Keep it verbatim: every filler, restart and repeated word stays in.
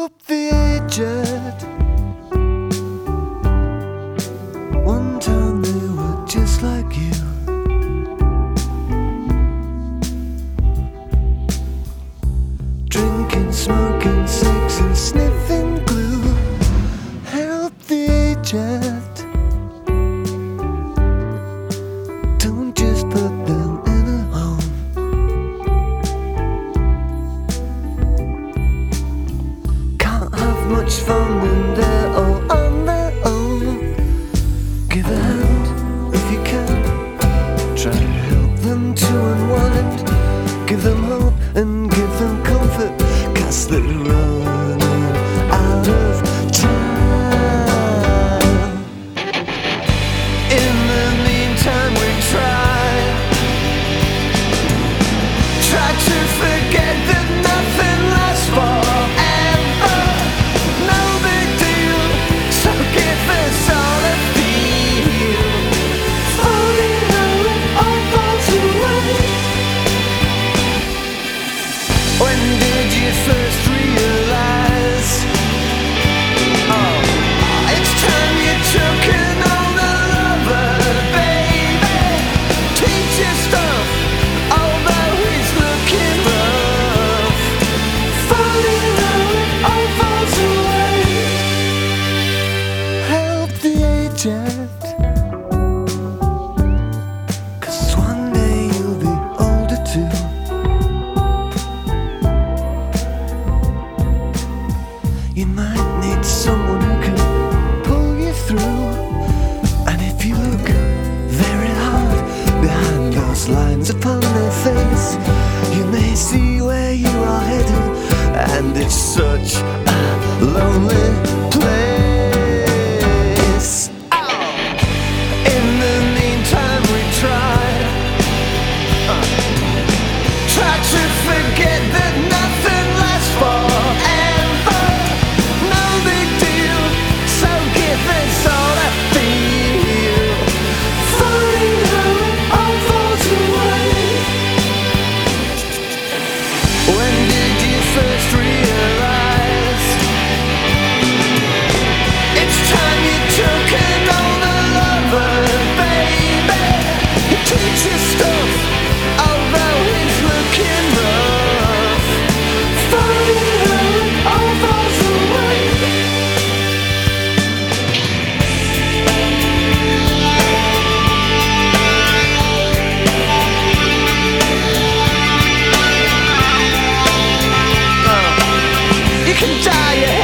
Help the aged. One time they were just like you. Drinking, smoking, sex and sniffing glue. Help the aged. Don't just put them in a home. Can't have much fun when they're all on their own. Give a hand if you can. Try and help them to unwind. Give them hope and give them comfort, 'cause they're running out of time. In the meantime we try Try to forget that nothing lasts forever. No big deal, so give us all a feel. Falling how it all falls away. When did you first realize? Oh, it's time you took an older lover, baby. Teach your stuff, although he's looking rough. Falling how it all falls away. Help the aged, 'cause one day you'll be older too. You might need someone who can pull you through. And if you look very hard behind those lines upon their face, you may see where you are headed. And it's such a lonely place. Oh! In the meantime we try uh, Try to forget that nothing lasts forever. No big deal, so give us all a feel. Falling how it all falls away. When did you first realize? It's time you took an older lover, baby. You teach your stuff, although he's looking rough. Falling how it all falls away. You can dye your